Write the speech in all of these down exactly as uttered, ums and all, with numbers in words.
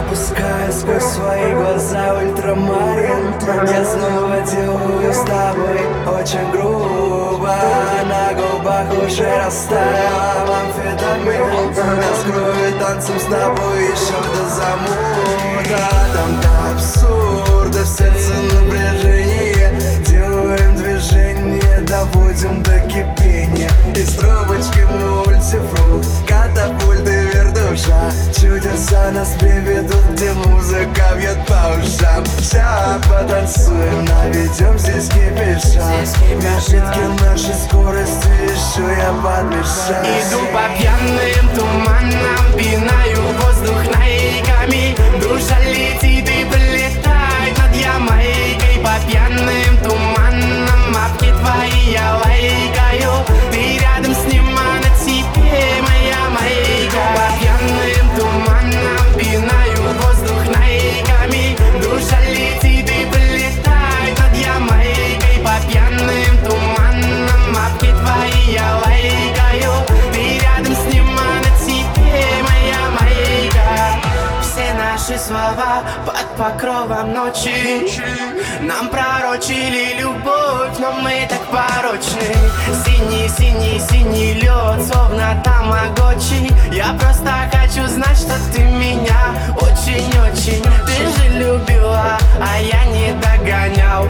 пропуская сквозь свои глаза ультрамарин. Я снова делаю с тобой очень грубо. На губах уже растаял амфетамин. Я скрою танцем с тобой еще до замута. Там до абсурда, в сердце напряжение. Делаем движение, доводим до кипения. Из трубочки мультифрукт, катапульты, вертуша. Чудеса нас приведут, где музыка бьет по ушам. Ща потанцуем, наведем здесь кипиша. Напитки нашей скорости еще я подмешаю. Иду по пьяным туманам, пинаю воздух наиками. Душа летит и прилетает над Ямайкой. По пьяным туманам апки твои я лайкаю. Ты рядом с ним, а на тебе моя майка. По пьяным туманам пинаю воздух наиками. Душа летит и прилетает над Ямайкой. По пьяным туманам апки твои я лайкаю. Ты рядом с ним, а на тебе моя майка. Все наши слова под покровом ночи нам пророчили любовь, но мы так порочны. Синий, синий, синий лед, словно тамагочи. Я просто хочу знать, что ты меня очень-очень. Ты же любила, а я не догонял.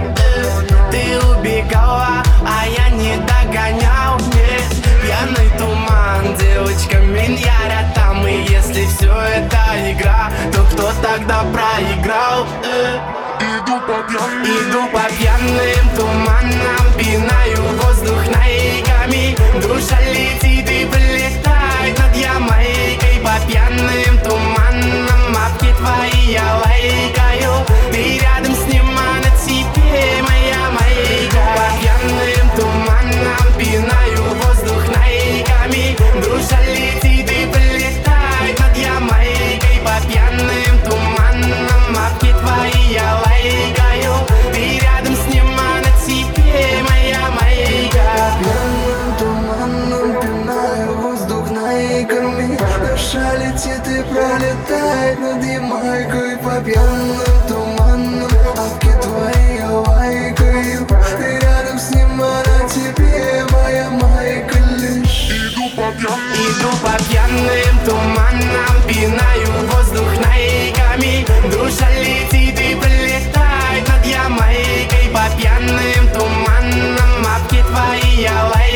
Ты убегала, а я не догонял. Нет, пьяный туман, девочка Миньяра там. И если все это игра, то кто тогда проиграл? Иду по пьяным, Иду по пьяным туманам, пинаю воздух наиками. Душа летит и прилетает над Ямайкой. По пьяным туманам апки твои я лайкаю. Ты рядом с ним, а на тебе моя майка. По пьяным туманам пинаю воздух наиками. Душа летит и прилетает над Ямайкой. По пьяным туманам апки твои я лайкаю. Ты рядом с ним, а на тебе моя майка. Пьяным туманом пинаю воздух наиками. Душа летит и пролетает над Ямайкой. По пьяным туманам апки твои я лайкаю. Ты рядом с ним, а на тебе моя майка лишь. Иду по пьяным, Иду по пьяным туманам, пинаю воздух наиками. Душа летит и прилетает над Ямайкой. По пьяным туманам апки твои я лайкаю.